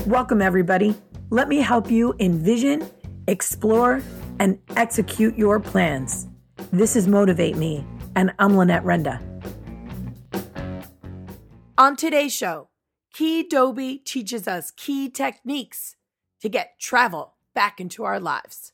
Welcome, everybody. Let me help you envision, explore, and execute your plans. This is Motivate Me, and I'm Lynette Renda. On today's show, Key Dobie teaches us key techniques to get travel back into our lives.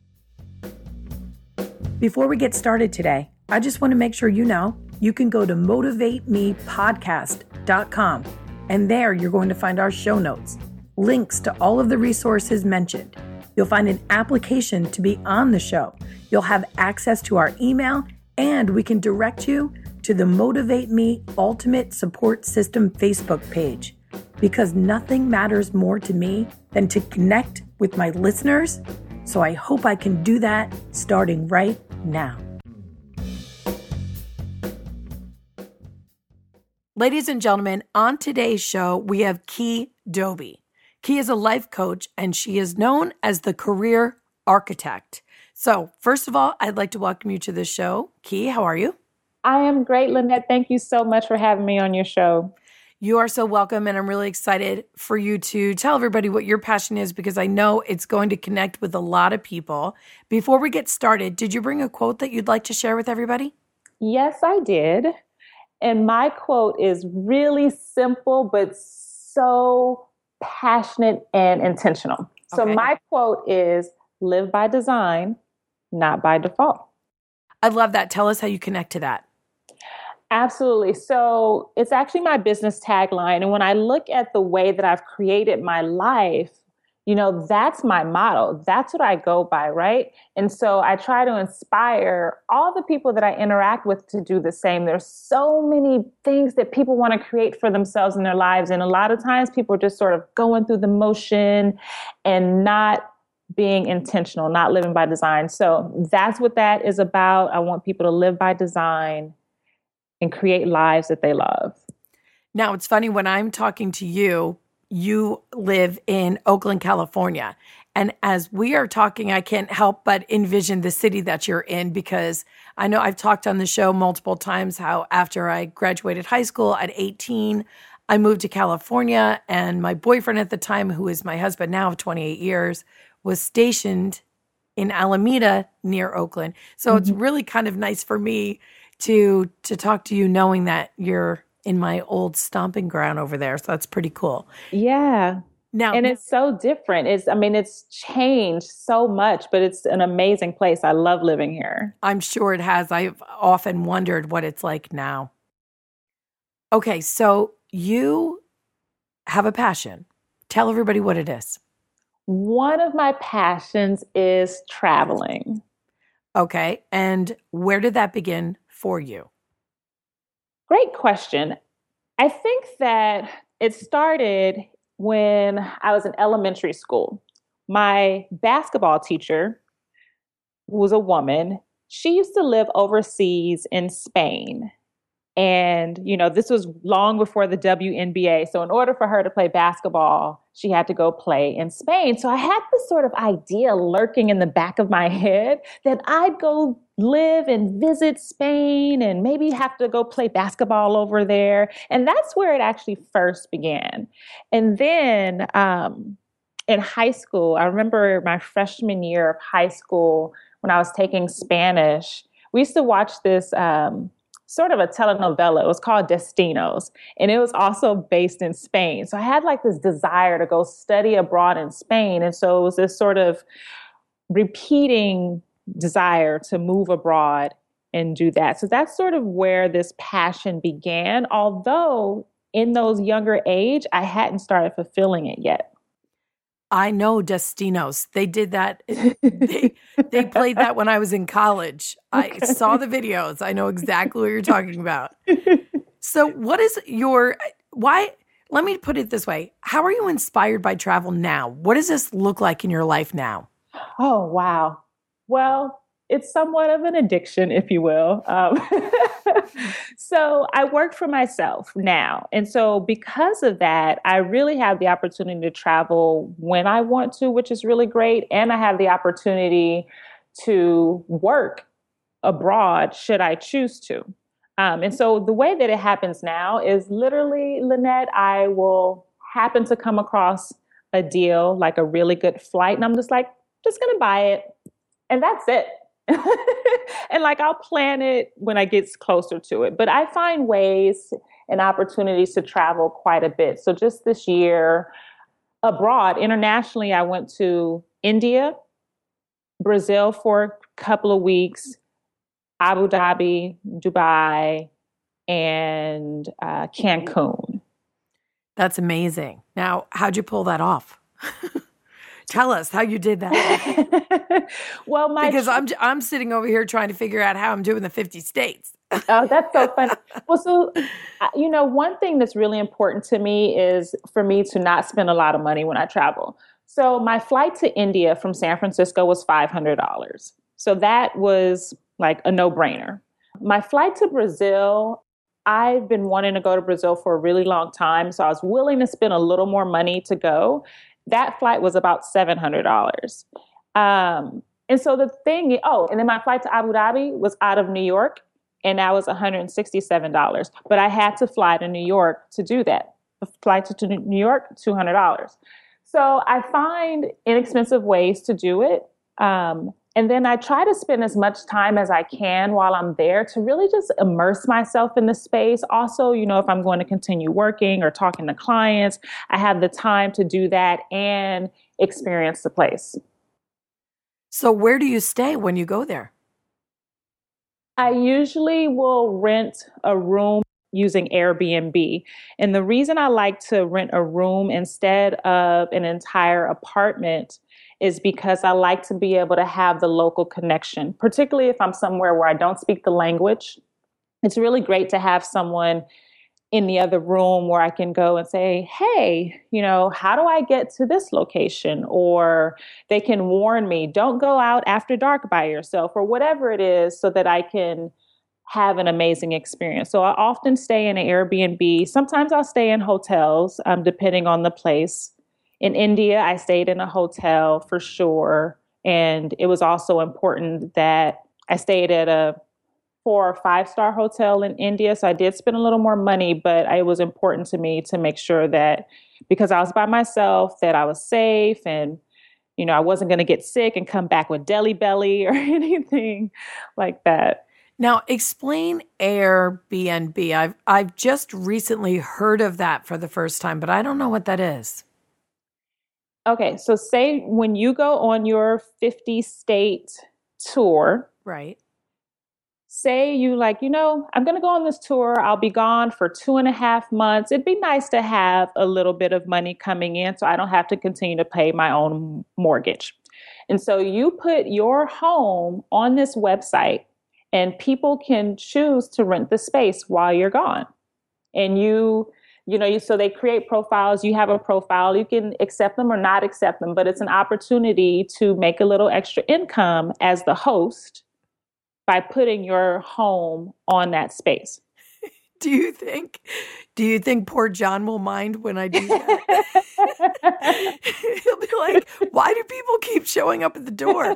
Before we get started today, I just want to make sure you know you can go to motivatemepodcast.com, and there you're going to find our show notes, links to all of the resources mentioned. You'll find an application to be on the show. You'll have access to our email, and we can direct you to the Motivate Me Ultimate Support System Facebook page, because nothing matters more to me than to connect with my listeners. So I hope I can do that starting right now. Ladies and gentlemen, on today's show, we have Key Dobie. Key is a life coach, and she is known as the career architect. So first of all, I'd like to welcome you to the show. Key, how are you? I am great, Lynette. Thank you so much for having me on your show. You are so welcome, and I'm really excited for you to tell everybody what your passion is, because I know it's going to connect with a lot of people. Before we get started, did you bring a quote that you'd like to share with everybody? Yes, I did. And my quote is really simple, but so passionate and intentional. So my quote is, live by design, not by default. I love that. Tell us how you connect to that. Absolutely. So it's actually my business tagline. And when I look at the way that I've created my life, you know, that's my motto. That's what I go by, right? And so I try to inspire all the people that I interact with to do the same. There's so many things that people want to create for themselves in their lives. And a lot of times people are just sort of going through the motion and not being intentional, not living by design. So that's what that is about. I want people to live by design and create lives that they love. Now, it's funny, when I'm talking to you, you live in Oakland, California. And as we are talking, I can't help but envision the city that you're in, because I know I've talked on the show multiple times how after I graduated high school at 18, I moved to California, and my boyfriend at the time, who is my husband now of 28 years, was stationed in Alameda near Oakland. So It's really kind of nice for me to talk to you knowing that you're in my old stomping ground over there. So that's pretty cool. Yeah. Now, and it's so different. It's changed so much, but it's an amazing place. I love living here. I'm sure it has. I've often wondered what it's like now. Okay, so you have a passion. Tell everybody what it is. One of my passions is traveling. Okay, and where did that begin for you? Great question. I think that it started when I was in elementary school. My basketball teacher was a woman. She used to live overseas in Spain. And, you know, this was long before the WNBA. So in order for her to play basketball, she had to go play in Spain. So I had this sort of idea lurking in the back of my head that I'd go live and visit Spain and maybe have to go play basketball over there. And that's where it actually first began. And then in high school, I remember my freshman year of high school when I was taking Spanish, we used to watch this sort of a telenovela. It was called Destinos, and it was also based in Spain. So I had like this desire to go study abroad in Spain. And so it was this sort of repeating desire to move abroad and do that. So that's sort of where this passion began, although in those younger age, I hadn't started fulfilling it yet. I know Destinos. They did that. They played that when I was in college. I saw the videos. I know exactly what you're talking about. So what is why, let me put it this way. How are you inspired by travel now? What does this look like in your life now? Oh, wow. Well, it's somewhat of an addiction, if you will. So I work for myself now. And so because of that, I really have the opportunity to travel when I want to, which is really great. And I have the opportunity to work abroad should I choose to. And so the way that it happens now is literally, Lynette, I will happen to come across a deal, like a really good flight. And I'm just going to buy it. And that's it. And like, I'll plan it when I get closer to it. But I find ways and opportunities to travel quite a bit. So just this year abroad, internationally, I went to India, Brazil for a couple of weeks, Abu Dhabi, Dubai, and Cancun. That's amazing. Now, how'd you pull that off? Tell us how you did that. Well, because I'm sitting over here trying to figure out how I'm doing the 50 states. Oh, that's so funny. Well, so, one thing that's really important to me is for me to not spend a lot of money when I travel. So my flight to India from San Francisco was $500. So that was like a no-brainer. My flight to Brazil, I've been wanting to go to Brazil for a really long time. So I was willing to spend a little more money to go. That flight was about $700. And so the thing, and then my flight to Abu Dhabi was out of New York, and that was $167. But I had to fly to New York to do that. The flight to New York, $200. So I find inexpensive ways to do it. And then I try to spend as much time as I can while I'm there to really just immerse myself in the space. Also, if I'm going to continue working or talking to clients, I have the time to do that and experience the place. So where do you stay when you go there? I usually will rent a room using Airbnb. And the reason I like to rent a room instead of an entire apartment is because I like to be able to have the local connection, particularly if I'm somewhere where I don't speak the language. It's really great to have someone in the other room where I can go and say, hey, how do I get to this location? Or they can warn me, don't go out after dark by yourself, or whatever it is, so that I can have an amazing experience. So I often stay in an Airbnb. Sometimes I'll stay in hotels, depending on the place. In India, I stayed in a hotel for sure. And it was also important that I stayed at a 4 or 5-star hotel in India. So I did spend a little more money, but it was important to me to make sure that because I was by myself, that I was safe and, I wasn't going to get sick and come back with deli belly or anything like that. Now, explain Airbnb. I've just recently heard of that for the first time, but I don't know what that is. Okay, so say when you go on your 50-state tour, right? Say you I'm going to go on this tour. I'll be gone for 2.5 months. It'd be nice to have a little bit of money coming in so I don't have to continue to pay my own mortgage. And so you put your home on this website and people can choose to rent the space while you're gone. And so they create profiles. You have a profile. You can accept them or not accept them, but it's an opportunity to make a little extra income as the host by putting your home on that space. Do you think poor John will mind when I do that? He'll be like, why do people keep showing up at the door?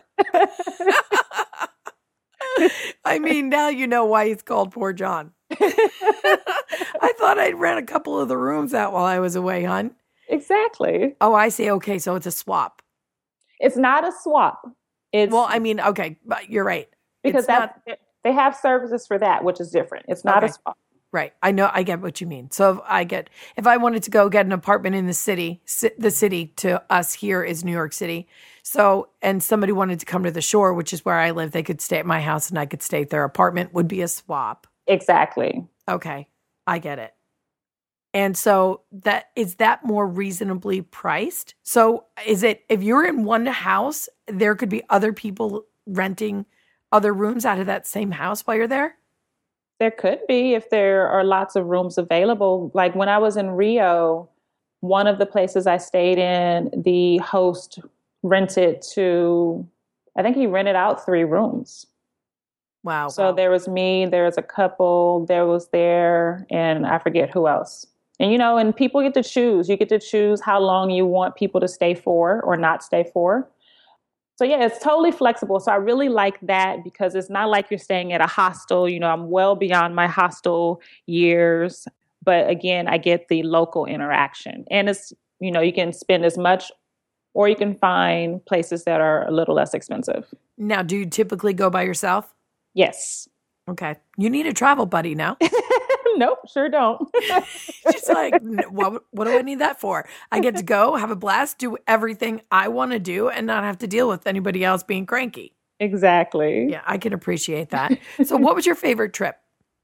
I mean, now you know why he's called Poor John. I thought I'd rent a couple of the rooms out while I was away, hon. Exactly. Oh, I see. Okay, so it's a swap. It's not a swap. Okay, but you're right. Because they have services for that, which is different. It's not a swap. Right. I know. I get what you mean. So if I wanted to go get an apartment in the city to us here is New York City. So, and somebody wanted to come to the shore, which is where I live, they could stay at my house and I could stay at their apartment, would be a swap. Exactly. Okay. I get it. And so is that more reasonably priced? So is it, if you're in one house, there could be other people renting other rooms out of that same house while you're there? There could be if there are lots of rooms available. Like when I was in Rio, one of the places I stayed in, the host rented he rented out 3 rooms. Wow. So there was me, there was a couple, and I forget who else. And, and people get to choose. You get to choose how long you want people to stay for or not stay for. So yeah, it's totally flexible. So I really like that because it's not like you're staying at a hostel. I'm well beyond my hostel years. But again, I get the local interaction. And it's, You can spend as much or you can find places that are a little less expensive. Now, do you typically go by yourself? Yes. Okay. You need a travel buddy now. Nope, sure don't. She's like, what do I need that for? I get to go, have a blast, do everything I want to do and not have to deal with anybody else being cranky. Exactly. Yeah, I can appreciate that. So what was your favorite trip?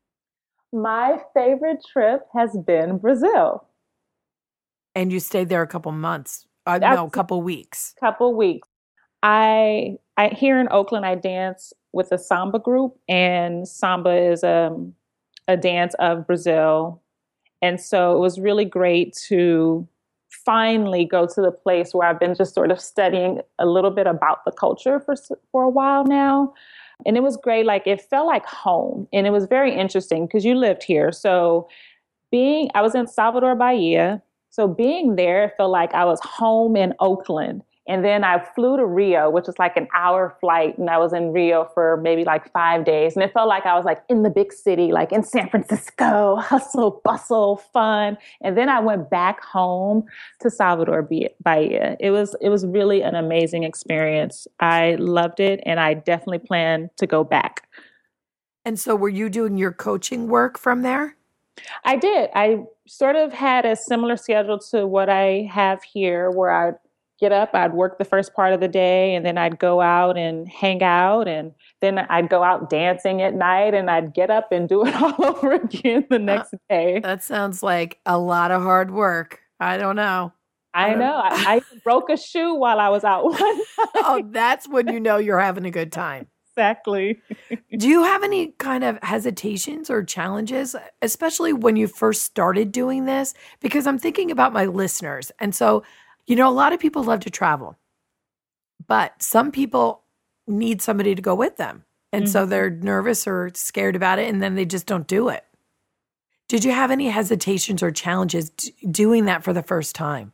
My favorite trip has been Brazil. And you stayed there a couple months. A couple weeks. Couple weeks. I here in Oakland, I dance with a samba group, and samba is a dance of Brazil. And so it was really great to finally go to the place where I've been just sort of studying a little bit about the culture for a while now. And it was great. Like, it felt like home. And it was very interesting because you lived here. So I was in Salvador, Bahia. So being there, it felt like I was home in Oakland. And then I flew to Rio, which is like an hour flight. And I was in Rio for maybe like 5 days. And it felt like I was like in the big city, like in San Francisco, hustle, bustle, fun. And then I went back home to Salvador, Bahia. It was really an amazing experience. I loved it. And I definitely plan to go back. And so were you doing your coaching work from there? I did. I sort of had a similar schedule to what I have here, where I'd get up, I'd work the first part of the day, and then I'd go out and hang out, and then I'd go out dancing at night, and I'd get up and do it all over again the next day. That sounds like a lot of hard work. I don't know. I know. I broke a shoe while I was out. Oh, that's when you know you're having a good time. Exactly. Do you have any kind of hesitations or challenges, especially when you first started doing this? Because I'm thinking about my listeners. And so, a lot of people love to travel, but some people need somebody to go with them. And so they're nervous or scared about it, and then they just don't do it. Did you have any hesitations or challenges doing that for the first time?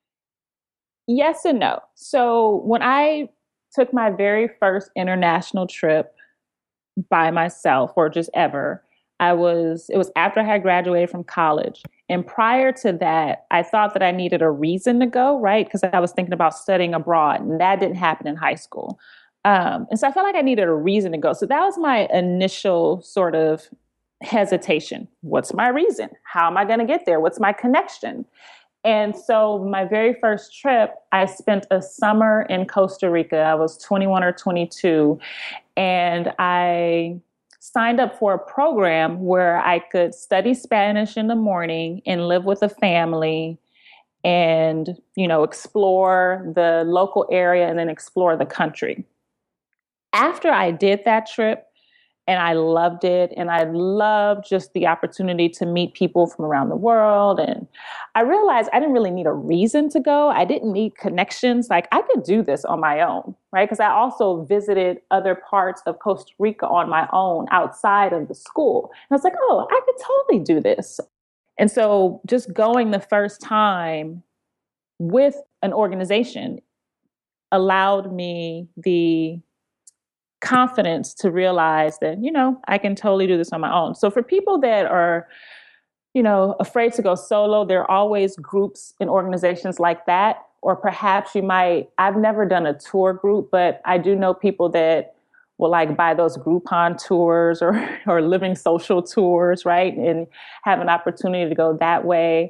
Yes and no. So when I took my very first international trip by myself, or just ever, it was after I had graduated from college. And prior to that, I thought that I needed a reason to go, right? Because I was thinking about studying abroad, and that didn't happen in high school. And so I felt like I needed a reason to go. So that was my initial sort of hesitation. What's my reason? How am I going to get there? What's my connection? And so my very first trip, I spent a summer in Costa Rica. I was 21 or 22, and I signed up for a program where I could study Spanish in the morning and live with a family and, explore the local area and then explore the country. After I did that trip, and I loved it. And I loved just the opportunity to meet people from around the world. And I realized I didn't really need a reason to go. I didn't need connections. Like, I could do this on my own, right? Because I also visited other parts of Costa Rica on my own outside of the school. And I was like, oh, I could totally do this. And so just going the first time with an organization allowed me the confidence to realize that, I can totally do this on my own. So for people that are, afraid to go solo, there are always groups and organizations like that. Or perhaps I've never done a tour group, but I do know people that will buy those Groupon tours or living social tours, right? And have an opportunity to go that way.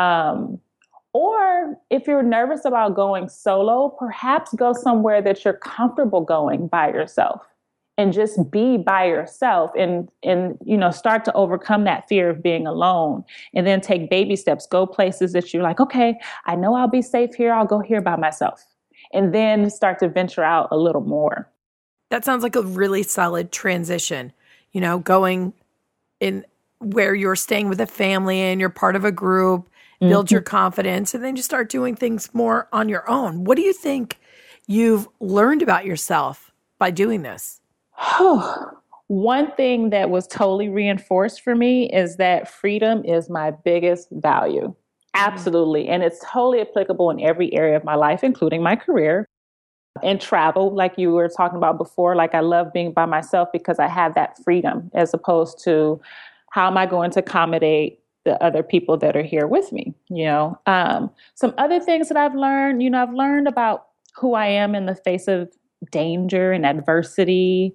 Or if you're nervous about going solo, perhaps go somewhere that you're comfortable going by yourself and just be by yourself and start to overcome that fear of being alone, and then take baby steps, go places that you're like, okay, I know I'll be safe here. I'll go here by myself, and then start to venture out a little more. That sounds like a really solid transition, going in where you're staying with a family and you're part of a group. Build your confidence, and then you start doing things more on your own. What do you think you've learned about yourself by doing this? One thing that was totally reinforced for me is that freedom is my biggest value. Absolutely. And it's totally applicable in every area of my life, including my career and travel. Like you were talking about before, I love being by myself because I have that freedom, as opposed to how am I going to accommodate the other people that are here with me, some other things that I've learned, I've learned about who I am in the face of danger and adversity.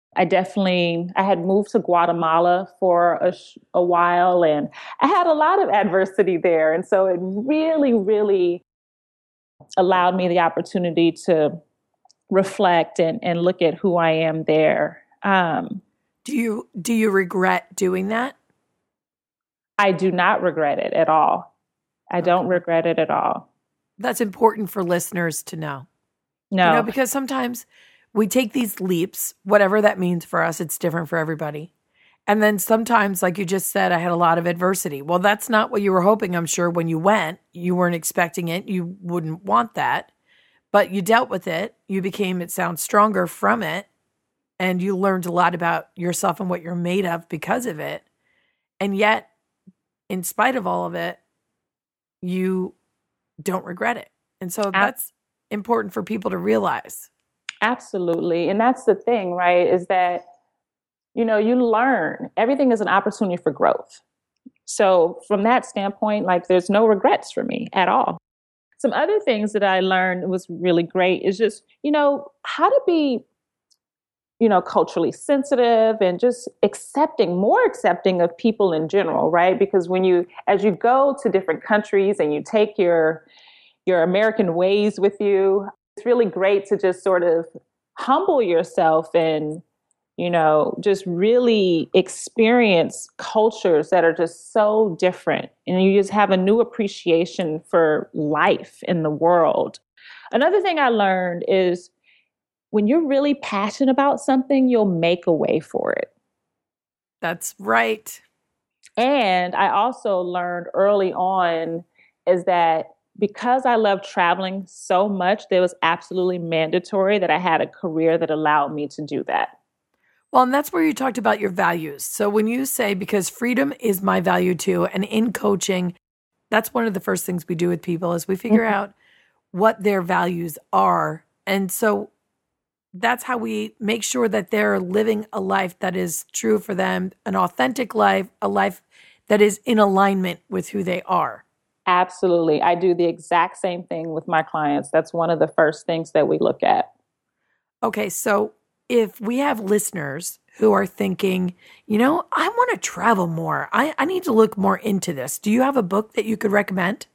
I had moved to Guatemala for a while, and I had a lot of adversity there. And so it really, really allowed me the opportunity to reflect and look at who I am there. Do you regret doing that? I do not regret it at all. I don't regret it at all. That's important for listeners to know. No. Because sometimes we take these leaps, whatever that means for us, it's different for everybody. And then sometimes, like you just said, I had a lot of adversity. Well, that's not what you were hoping, I'm sure, when you went. You weren't expecting it. You wouldn't want that. But you dealt with it. You became, it sounds, stronger from it. And you learned a lot about yourself and what you're made of because of it. And yet, in spite of all of it, you don't regret it. And so that's important for people to realize. Absolutely. And that's the thing, right? Is that, you learn. Everything is an opportunity for growth. So from that standpoint, like there's no regrets for me at all. Some other things that I learned was really great is just, how to be, culturally sensitive and just more accepting of people in general, right? Because as you go to different countries and you take your American ways with you, it's really great to just sort of humble yourself and, just really experience cultures that are just so different. And you just have a new appreciation for life in the world. Another thing I learned is when you're really passionate about something, you'll make a way for it. That's right. And I also learned early on is that because I love traveling so much, it was absolutely mandatory that I had a career that allowed me to do that. Well, and that's where you talked about your values. So when you say, because freedom is my value too, and in coaching, that's one of the first things we do with people is we figure out what their values are. And so that's how we make sure that they're living a life that is true for them, an authentic life, a life that is in alignment with who they are. Absolutely. I do the exact same thing with my clients. That's one of the first things that we look at. Okay, so if we have listeners who are thinking, I want to travel more. I need to look more into this. Do you have a book that you could recommend?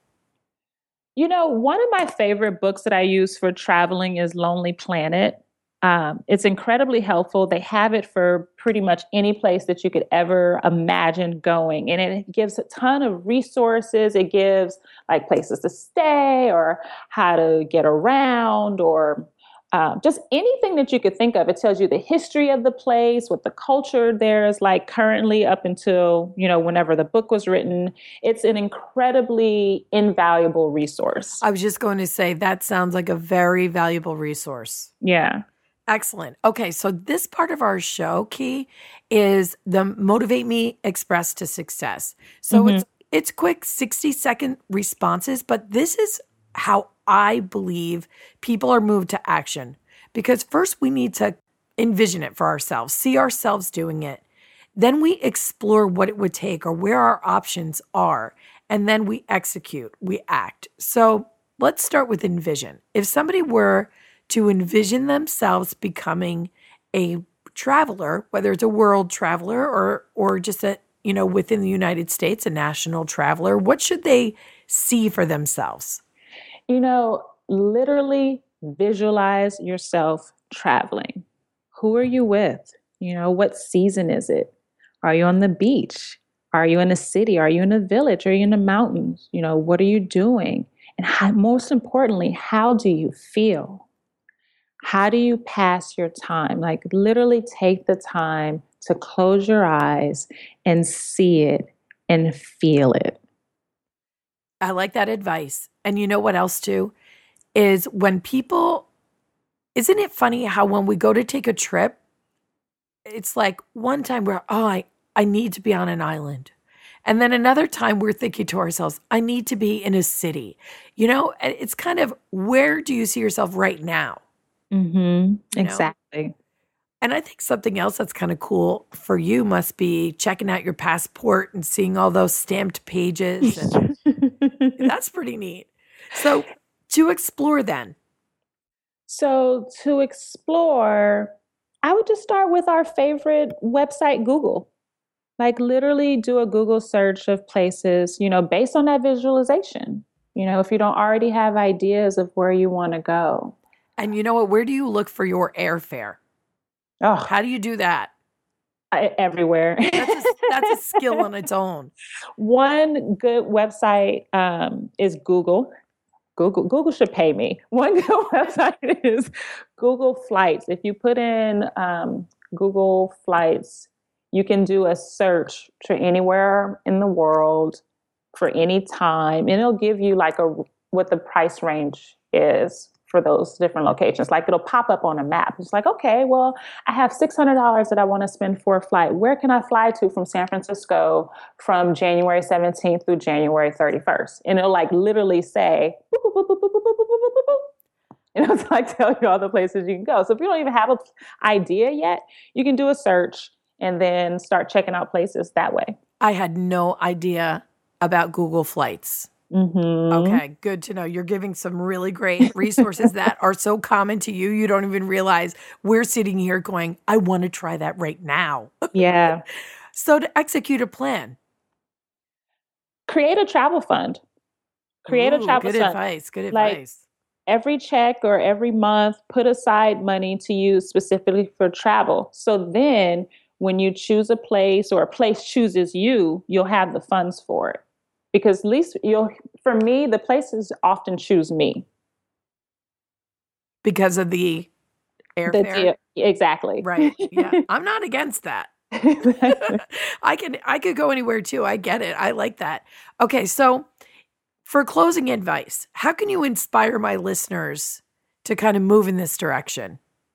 One of my favorite books that I use for traveling is Lonely Planet. It's incredibly helpful. They have it for pretty much any place that you could ever imagine going. And it gives a ton of resources. It gives like places to stay or how to get around or just anything that you could think of. It tells you the history of the place, what the culture there is like currently up until, whenever the book was written. It's an incredibly invaluable resource. I was just going to say that sounds like a very valuable resource. Yeah. Excellent. Okay, so this part of our show, Key, is the Motivate Me Express to Success. So it's quick 60-second responses, but this is how I believe people are moved to action. Because first we need to envision it for ourselves, see ourselves doing it. Then we explore what it would take or where our options are. And then we execute, we act. So let's start with envision. If somebody were to envision themselves becoming a traveler, whether it's a world traveler or just within the United States, a national traveler, what should they see for themselves? Literally visualize yourself traveling. Who are you with? What season is it? Are you on the beach? Are you in a city? Are you in a village? Are you in the mountains? What are you doing? And most importantly, how do you feel? How do you pass your time? Like literally take the time to close your eyes and see it and feel it. I like that advice. And you know what else too? Is when people, isn't it funny how when we go to take a trip, it's like one time I need to be on an island. And then another time we're thinking to ourselves, I need to be in a city. It's kind of, where do you see yourself right now? Mm-hmm. Exactly. And I think something else that's kind of cool for you must be checking out your passport and seeing all those stamped pages. And that's pretty neat. So to explore then. So to explore, I would just start with our favorite website, Google. Like literally do a Google search of places, based on that visualization. If you don't already have ideas of where you want to go. And you know what? Where do you look for your airfare? Oh, how do you do that? Everywhere. That's a skill on its own. One good website is Google. Google should pay me. One good website is Google Flights. If you put in Google Flights, you can do a search to anywhere in the world for any time, and it'll give you like what the price range is for those different locations. Like it'll pop up on a map. It's like, okay, well, I have $600 that I want to spend for a flight. Where can I fly to from San Francisco from January 17th through January 31st? And it'll like literally say, boop, boop, boop, boop, boop, boop, boop, boop, boop, boop. It's like tell you all the places you can go. So if you don't even have an idea yet, you can do a search and then start checking out places that way. I had no idea about Google Flights. Mm-hmm. Okay, good to know. You're giving some really great resources that are so common to you. You don't even realize we're sitting here going, I want to try that right now. Yeah. So to execute a plan. Create a travel fund. Create a travel fund. Good advice. Every check or every month, put aside money to use specifically for travel. So then when you choose a place or a place chooses you, you'll have the funds for it. Because at least for me, the places often choose me. Because of the airfare? Exactly. Right. Yeah. I'm not against that. I could go anywhere too. I get it. I like that. Okay. So for closing advice, how can you inspire my listeners to kind of move in this direction?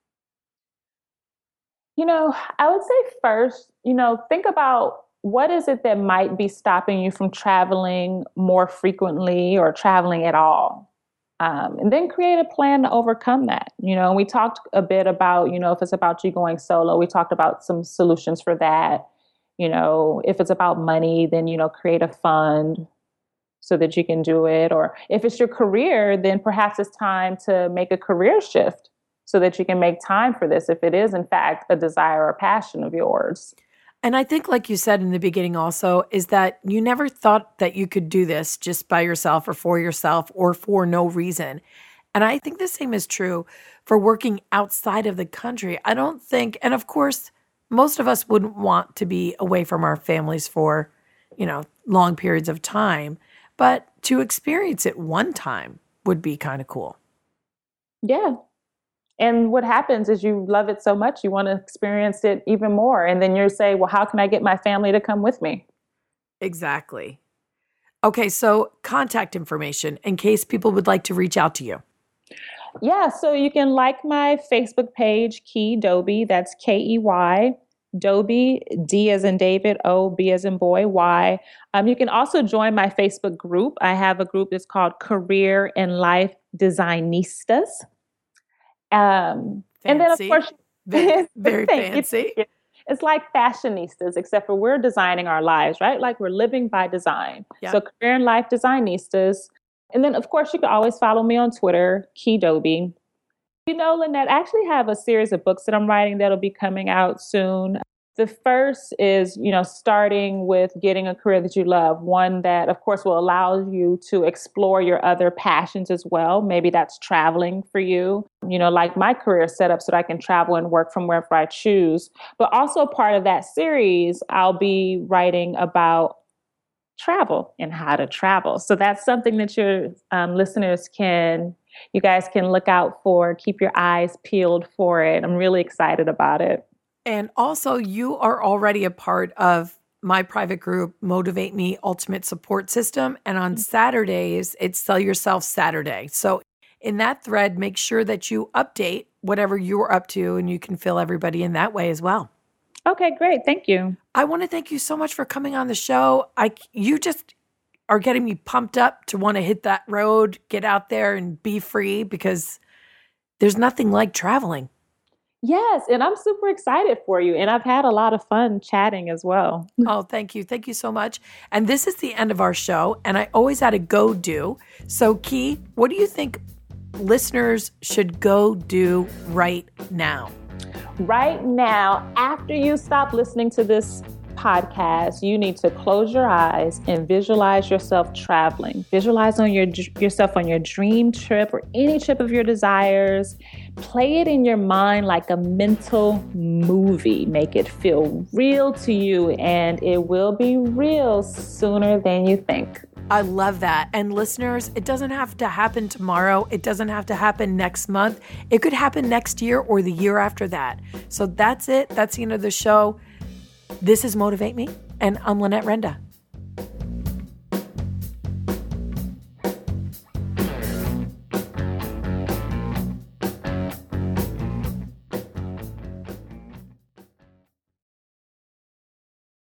I would say first, think about what is it that might be stopping you from traveling more frequently or traveling at all? And then create a plan to overcome that. We talked a bit about, if it's about you going solo, we talked about some solutions for that. If it's about money, then, create a fund so that you can do it. Or if it's your career, then perhaps it's time to make a career shift so that you can make time for this if it is, in fact, a desire or passion of yours. And I think, like you said in the beginning also, is that you never thought that you could do this just by yourself or for no reason. And I think the same is true for working outside of the country. I don't think, and of course, most of us wouldn't want to be away from our families for, long periods of time. But to experience it one time would be kind of cool. Yeah. And what happens is you love it so much, you want to experience it even more. And then you say, well, how can I get my family to come with me? Exactly. Okay, so contact information in case people would like to reach out to you. Yeah, so you can like my Facebook page, Key Dobie. That's Key. Dobie, D as in David, O, B as in boy, Y. You can also join my Facebook group. I have a group that's called Career and Life Designistas. And then, of course, very fancy. It's like fashionistas, except for we're designing our lives, right? Like we're living by design. Yeah. So Career and Life Designistas. And then, of course, you can always follow me on Twitter, Key Dobie. Lynette, I actually have a series of books that I'm writing that'll be coming out soon. The first is, starting with getting a career that you love, one that, of course, will allow you to explore your other passions as well. Maybe that's traveling for you, like my career set up so that I can travel and work from wherever I choose. But also part of that series, I'll be writing about travel and how to travel. So that's something that your listeners you guys can look out for, keep your eyes peeled for it. I'm really excited about it. And also, you are already a part of my private group, Motivate Me Ultimate Support System. And on Saturdays, it's Sell Yourself Saturday. So in that thread, make sure that you update whatever you're up to, and you can fill everybody in that way as well. Okay, great. Thank you. I want to thank you so much for coming on the show. You just are getting me pumped up to want to hit that road, get out there and be free, because there's nothing like traveling. Yes, and I'm super excited for you. And I've had a lot of fun chatting as well. Oh, thank you. Thank you so much. And this is the end of our show. And I always had a go do. So, Key, what do you think listeners should go do right now? Right now, after you stop listening to this podcast, you need to close your eyes and visualize yourself traveling. Visualize yourself on your dream trip or any trip of your desires. Play it in your mind like a mental movie. Make it feel real to you, and it will be real sooner than you think. I love that. And listeners, it doesn't have to happen tomorrow. It doesn't have to happen next month. It could happen next year or the year after that. So that's it. That's the end of the show. This is Motivate Me, and I'm Lynette Renda.